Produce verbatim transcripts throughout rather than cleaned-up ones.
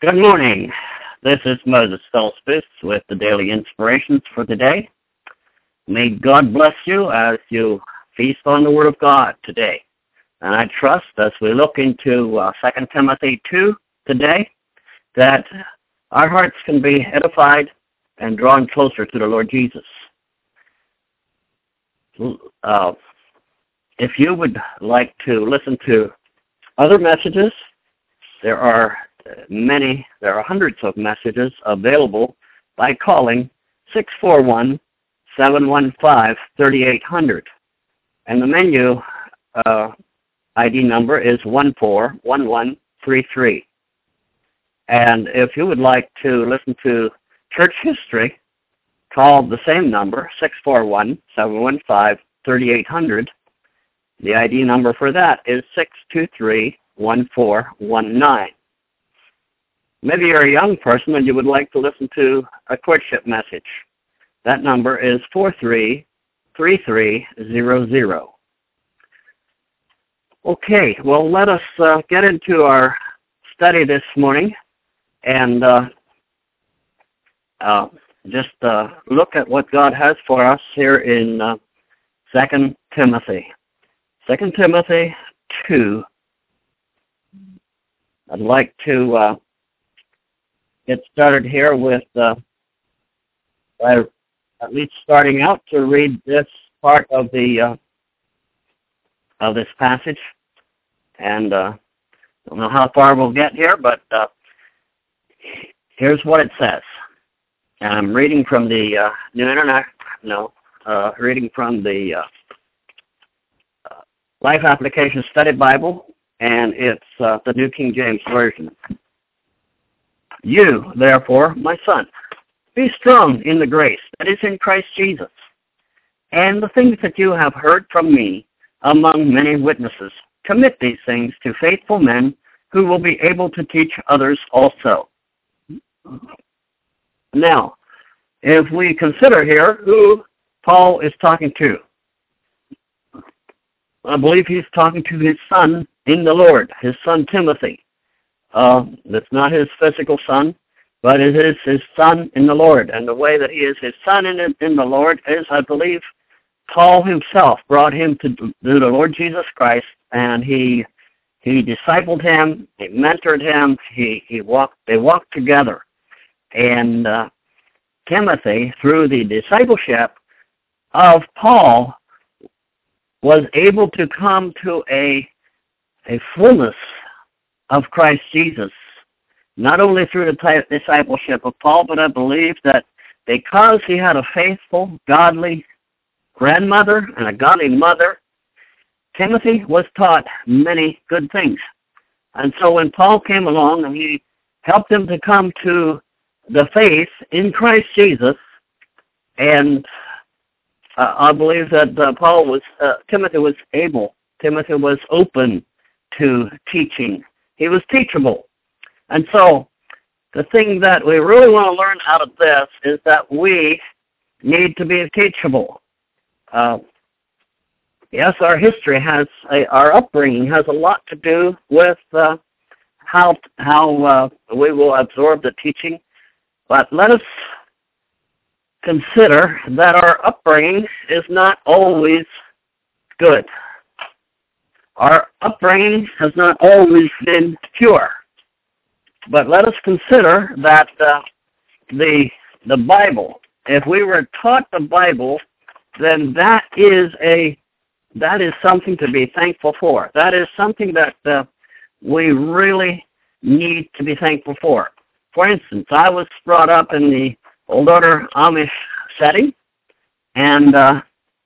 Good morning. This is Moses Stolzfus with the Daily Inspirations for today. May God bless you as you feast on the Word of God today. And I trust as we look into uh, Second Timothy two today that our hearts can be edified and drawn closer to the Lord Jesus. Uh, if you would like to listen to other messages, there are many, there are hundreds of messages available by calling six four one, seven one five, three eight zero zero. And the menu uh, I D number is one four one one three three. And if you would like to listen to church history, call the same number, six four one, seven one five, three eight zero zero. The I D number for that is six two three, one four one nine. Maybe you're a young person and you would like to listen to a courtship message. That number is four three three three zero zero. Okay, well, let us uh, get into our study this morning and uh, uh, just uh, look at what God has for us here in uh, Second Timothy. Second Timothy two. I'd like to uh, get started here with, uh, by at least starting out to read this part of the uh, of this passage, and uh, don't know how far we'll get here, but uh, here's what it says. And I'm reading from the uh, New Internet, no, uh, reading from the uh, uh, Life Application Study Bible, and it's uh, the New King James Version. You, therefore, my son, be strong in the grace that is in Christ Jesus, and the things that you have heard from me among many witnesses, commit these things to faithful men who will be able to teach others also. Now, if we consider here who Paul is talking to, I believe he's talking to his son in the Lord, his son Timothy. Uh, that's not his physical son, but it is his son in the Lord. And the way that he is his son in, in the Lord is, I believe, Paul himself brought him to, to the Lord Jesus Christ, and he he discipled him, he mentored him, he, he walked. They walked together. And uh, Timothy, through the discipleship of Paul, was able to come to a a fullness of Christ Jesus, not only through the discipleship of Paul, but I believe that because he had a faithful, godly grandmother and a godly mother, Timothy was taught many good things. And so when Paul came along and he helped him to come to the faith in Christ Jesus, and uh, I believe that uh, Paul was, uh, Timothy was able, Timothy was open to teaching. He was teachable. And so the thing that we really want to learn out of this is that we need to be teachable. Uh, yes, our history has, a, our upbringing has a lot to do with uh, how, how uh, we will absorb the teaching. But let us consider that our upbringing is not always good. Our upbringing has not always been pure. But let us consider that uh, the the Bible, if we were taught the Bible, then that is a that is something to be thankful for. That is something that uh, we really need to be thankful for. For instance, I was brought up in the old order Amish setting, and uh,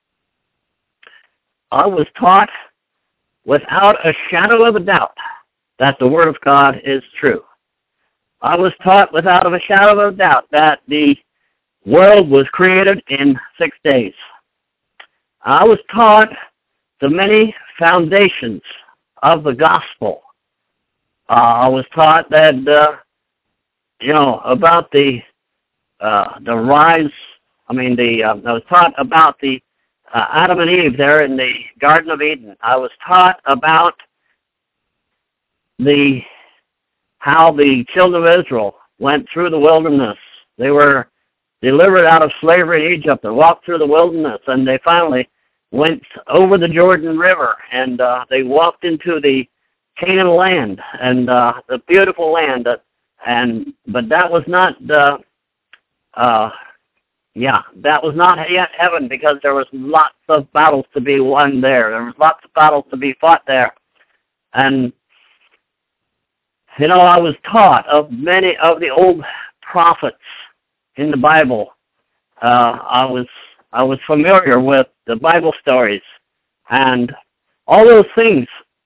I was taught without a shadow of a doubt that the Word of God is true. I was taught without a shadow of a doubt that the world was created in six days. I was taught the many foundations of the gospel. Uh, I was taught that, uh, you know, about the uh, the rise. I mean, the uh, I was taught about the uh, Adam and Eve there in the Garden of Eden. I was taught about the how the children of Israel went through the wilderness. They were delivered out of slavery in Egypt and walked through the wilderness, and they finally went over the Jordan River, and uh, they walked into the Canaan land, and uh, the beautiful land. That, and but that was not, uh, uh, yeah, that was not yet heaven, because there was lots of battles to be won there. There was lots of battles to be fought there, and you know, I was taught of many of the old prophets in the Bible. Uh, I was I was familiar with the Bible stories, and all those things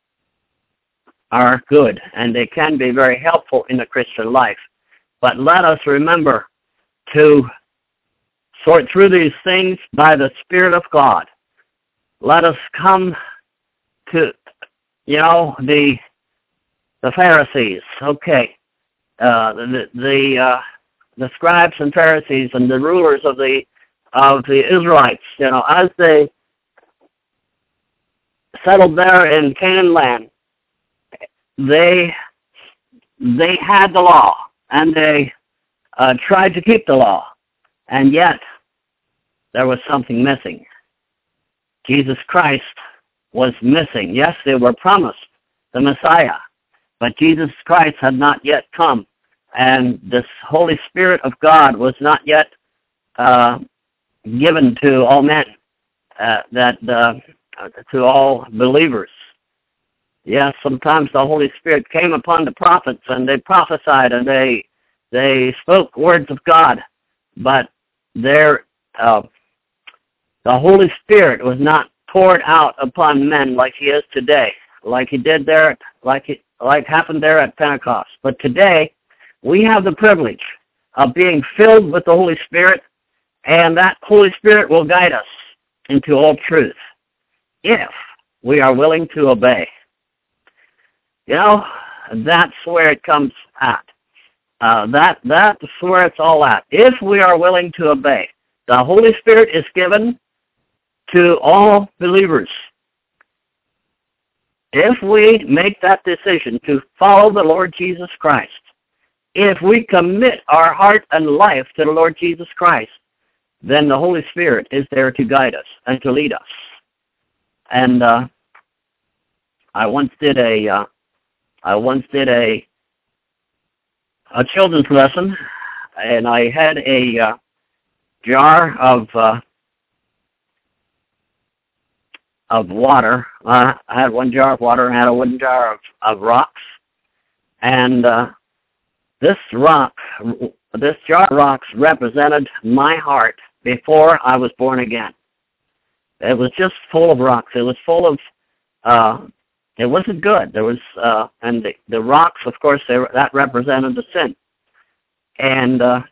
are good, and they can be very helpful in the Christian life. But let us remember to sort through these things by the Spirit of God. Let us come to, you know, the the Pharisees. Okay, uh, the the uh, the scribes and Pharisees and the rulers of the of the Israelites. You know, as they settled there in Canaan land, they they had the law, and they uh, tried to keep the law, and yet there was something missing. Jesus Christ was missing. Yes, they were promised the Messiah, but Jesus Christ had not yet come, and this Holy Spirit of God was not yet uh, given to all men, uh, that uh, to all believers. Yes, sometimes the Holy Spirit came upon the prophets, and they prophesied, and they they spoke words of God, but their uh, the Holy Spirit was not poured out upon men like He is today, like He did there, like He like happened there at Pentecost. But today, we have the privilege of being filled with the Holy Spirit, and that Holy Spirit will guide us into all truth if we are willing to obey. You know, that's where it comes at. Uh, that that's where it's all at. If we are willing to obey, the Holy Spirit is given to all believers. If we make that decision to follow the Lord Jesus Christ, if we commit our heart and life to the Lord Jesus Christ, then the Holy Spirit is there to guide us and to lead us. And uh, I once did a uh, I once did a a children's lesson, and I had a uh, jar of uh, of water. Uh, I had one jar of water and had a wooden jar of, of rocks, and uh, this rock, this jar of rocks represented my heart before I was born again. It was just full of rocks. It was full of, uh, it wasn't good. There was, uh, and the, the rocks, of course, they, that represented the sin. And uh,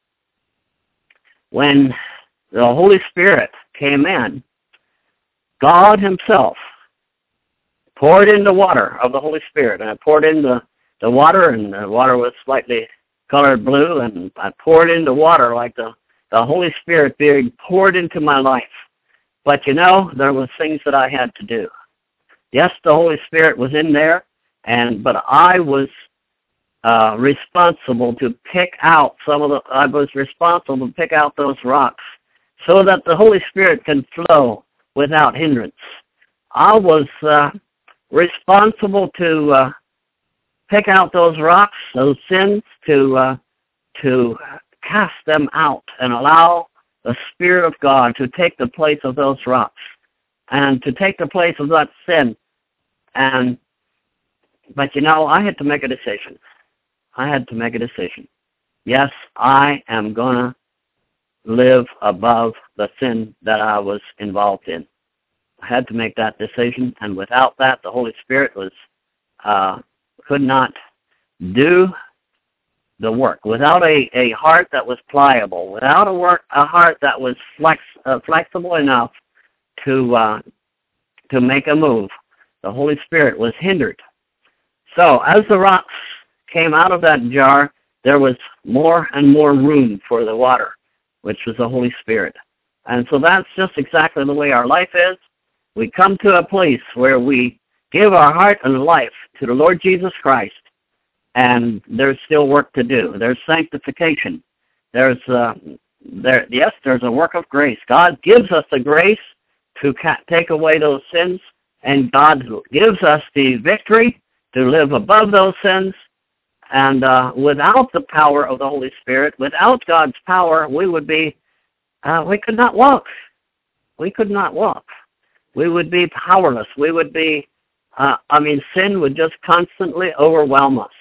when the Holy Spirit came in, God Himself poured in the water of the Holy Spirit, and I poured in the, the water, and the water was slightly colored blue, and I poured in the water like the, the Holy Spirit being poured into my life. But you know, there was things that I had to do. Yes, the Holy Spirit was in there, and but I was uh, responsible to pick out some of the. I was responsible to pick out those rocks so that the Holy Spirit can flow without hindrance. I was uh, responsible to uh, pick out those rocks, those sins, to uh, to cast them out and allow the Spirit of God to take the place of those rocks and to take the place of that sin. And but you know, I had to make a decision. I had to make a decision. Yes, I am going to live above the sin that I was involved in. I had to make that decision, and without that, the Holy Spirit was uh, could not do the work. Without a, a heart that was pliable, without a work a heart that was flex uh, flexible enough to uh, to make a move, the Holy Spirit was hindered. So as the rocks came out of that jar, there was more and more room for the water, which was the Holy Spirit. And so that's just exactly the way our life is. We come to a place where we give our heart and life to the Lord Jesus Christ, and there's still work to do. There's sanctification. There's, uh, there, yes, there's a work of grace. God gives us the grace to ca- take away those sins, and God gives us the victory to live above those sins. And uh, without the power of the Holy Spirit, without God's power, we would be, uh, we could not walk. We could not walk. We would be powerless. We would be, uh, I mean, sin would just constantly overwhelm us.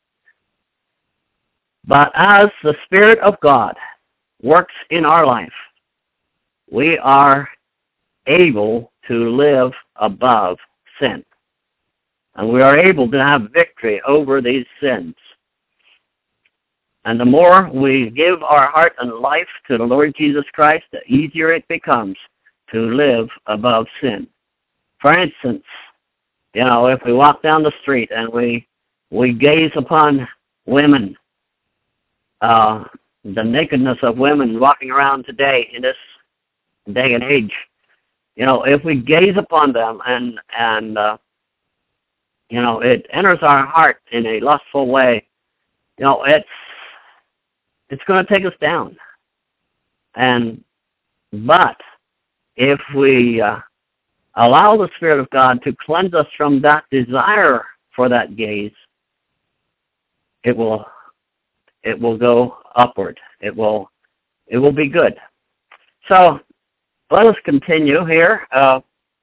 But as the Spirit of God works in our life, we are able to live above sin. And we are able to have victory over these sins. And the more we give our heart and life to the Lord Jesus Christ, the easier it becomes to live above sin. For instance, you know, if we walk down the street and we we gaze upon women, uh, the nakedness of women walking around today in this day and age, you know, if we gaze upon them and and uh, you know, it enters our heart in a lustful way, you know, it's it's going to take us down. And but if we uh, allow the Spirit of God to cleanse us from that desire for that gaze, it will it will go upward. It will it will be good. So let us continue here. Uh,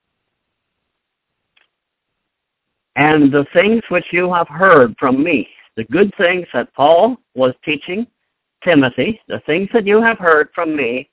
and the things which you have heard from me, the good things that Paul was teaching Timothy, the things that you have heard from me.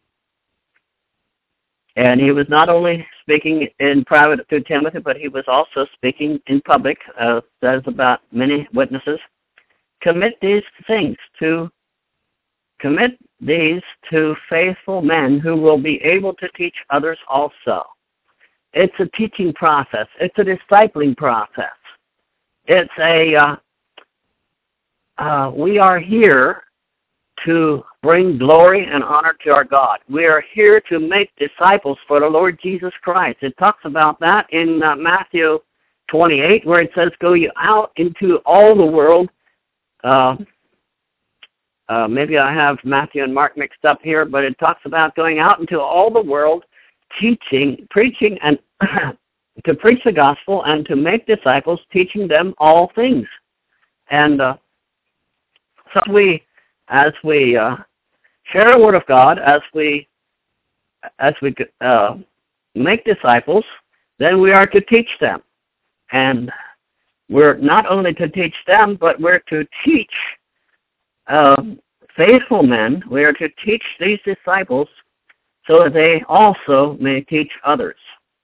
And he was not only speaking in private to Timothy, but he was also speaking in public, uh, says about many witnesses. Commit these things to, commit these to faithful men who will be able to teach others also. It's a teaching process. It's a discipling process. It's a, uh, uh, we are here to bring glory and honor to our God. We are here to make disciples for the Lord Jesus Christ. It talks about that in uh, Matthew twenty-eight, where it says, go you out into all the world. Uh, uh, maybe I have Matthew and Mark mixed up here, but it talks about going out into all the world, teaching, preaching, and to preach the gospel and to make disciples, teaching them all things. And uh, so we, as we uh, share the Word of God, as we as we uh, make disciples, then we are to teach them. And we're not only to teach them, but we're to teach uh, faithful men. We are to teach these disciples so that they also may teach others.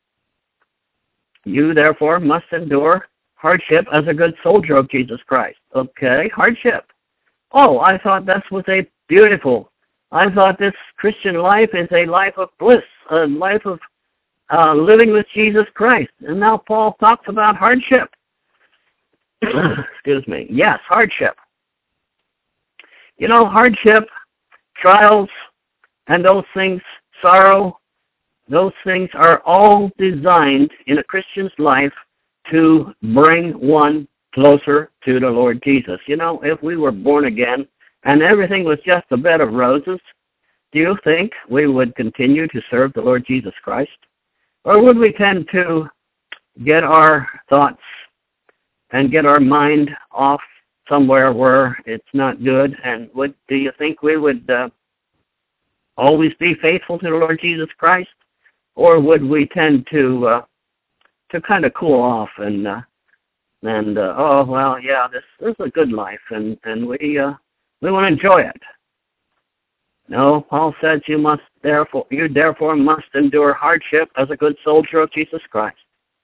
You, therefore, must endure hardship as a good soldier of Jesus Christ. Okay, hardship. Oh, I thought this was a beautiful, I thought this Christian life is a life of bliss, a life of uh, living with Jesus Christ. And now Paul talks about hardship. Excuse me. Yes, hardship. You know, hardship, trials, and those things, sorrow, those things are all designed in a Christian's life to bring one closer to the Lord Jesus. You know, if we were born again and everything was just a bed of roses, do you think we would continue to serve the Lord Jesus Christ? Or would we tend to get our thoughts and get our mind off somewhere where it's not good? And would do you think we would uh, always be faithful to the Lord Jesus Christ? Or would we tend to uh, to kind of cool off and uh, and uh, oh well, yeah, this, this is a good life, and and we uh, we want to enjoy it? No, Paul says you must therefore you therefore must endure hardship as a good soldier of Jesus Christ.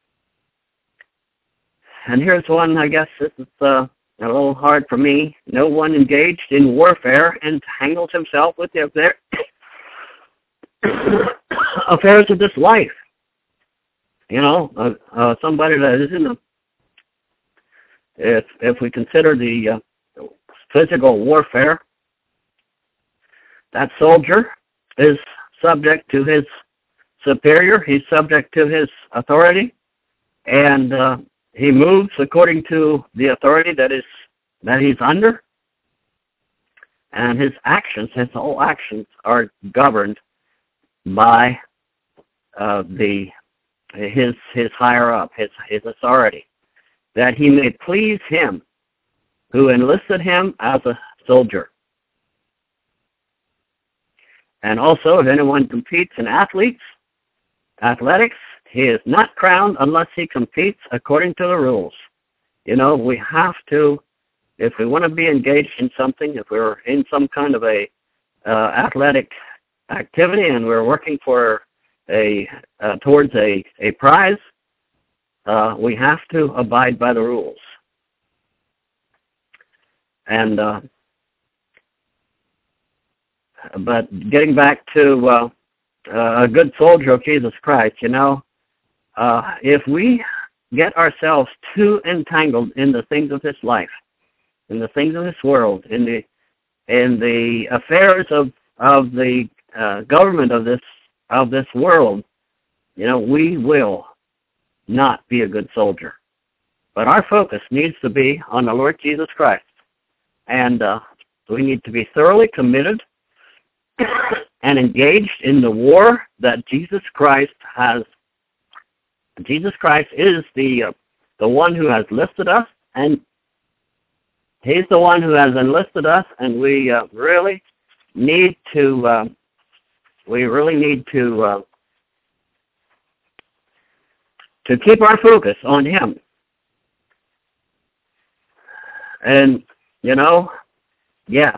And here's one, I guess this is uh, a little hard for me. No one engaged in warfare entangles himself with the affair, affairs of this life. You know, uh, uh, somebody that is in the, if if we consider the uh, physical warfare, that soldier is subject to his superior. He's subject to his authority, and uh, he moves according to the authority that is that he's under, and his actions, his whole actions, are governed by uh, the his his higher up, his his authority, that he may please him who enlisted him as a soldier. And also, if anyone competes in athletes, athletics, he is not crowned unless he competes according to the rules. You know, we have to, if we want to be engaged in something, if we're in some kind of a uh, athletic activity and we're working for a uh, towards a, a prize, uh, we have to abide by the rules. And uh, but getting back to uh, uh, a good soldier of Jesus Christ, you know, uh, if we get ourselves too entangled in the things of this life, in the things of this world, in the in the affairs of of the uh, government of this of this world, you know, we will not be a good soldier. But our focus needs to be on the Lord Jesus Christ, and uh, we need to be thoroughly committed and engaged in the war that Jesus Christ has. Jesus Christ is the uh, the one who has lifted us, and he's the one who has enlisted us, and we uh, really need to uh, we really need to uh, to keep our focus on him. And you know, yes,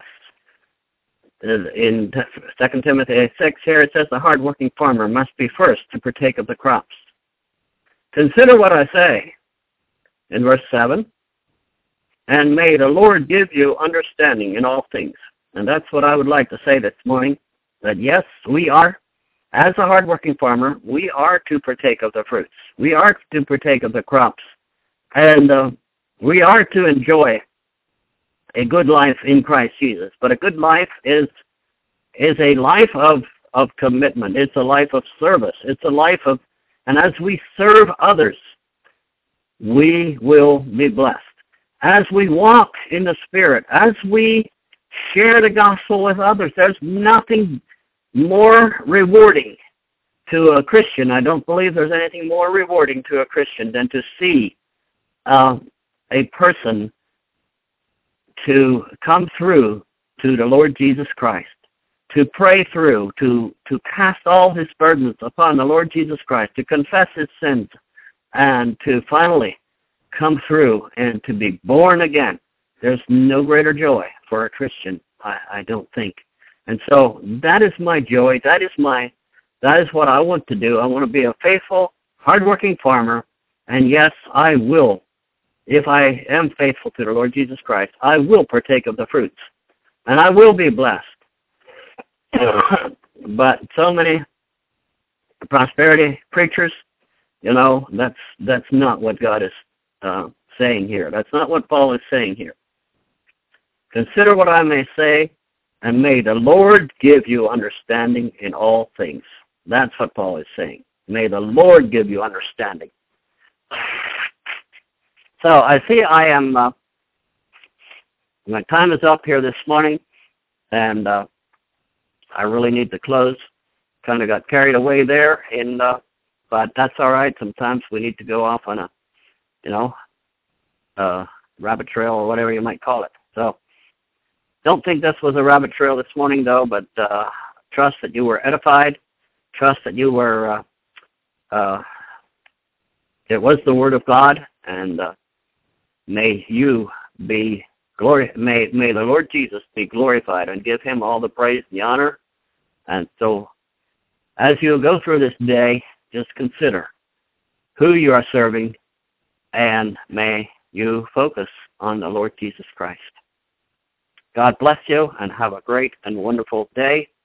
in Second Timothy six here it says the hard-working farmer must be first to partake of the crops. Consider what I say in verse seven, and may the Lord give you understanding in all things. And that's what I would like to say this morning, that yes, we are, as a hardworking farmer, we are to partake of the fruits. We are to partake of the crops. And uh, we are to enjoy a good life in Christ Jesus. But a good life is is a life of, of commitment. It's a life of service. It's a life of, and as we serve others, we will be blessed. As we walk in the Spirit, as we share the gospel with others, there's nothing more rewarding to a Christian. I don't believe there's anything more rewarding to a Christian than to see uh, a person to come through to the Lord Jesus Christ, to pray through, to, to cast all his burdens upon the Lord Jesus Christ, to confess his sins, and to finally come through and to be born again. There's no greater joy for a Christian, I, I don't think. And so that is my joy. That is my, that is what I want to do. I want to be a faithful, hardworking farmer. And yes, I will, if I am faithful to the Lord Jesus Christ, I will partake of the fruits. And I will be blessed. But so many prosperity preachers, you know, that's that's not what God is uh, saying here. That's not what Paul is saying here. Consider what I may say, and may the Lord give you understanding in all things. That's what Paul is saying. May the Lord give you understanding. So I see I am, uh, my time is up here this morning, and uh, I really need to close. Kind of got carried away there, and uh, but that's all right. Sometimes we need to go off on a, you know, uh, rabbit trail or whatever you might call it. So don't think this was a rabbit trail this morning, though, but uh, trust that you were edified. Trust that you were, uh, uh, it was the Word of God, and uh, may you be glory. May may the Lord Jesus be glorified, and give him all the praise and the honor. And so as you go through this day, just consider who you are serving, and may you focus on the Lord Jesus Christ. God bless you, and have a great and wonderful day.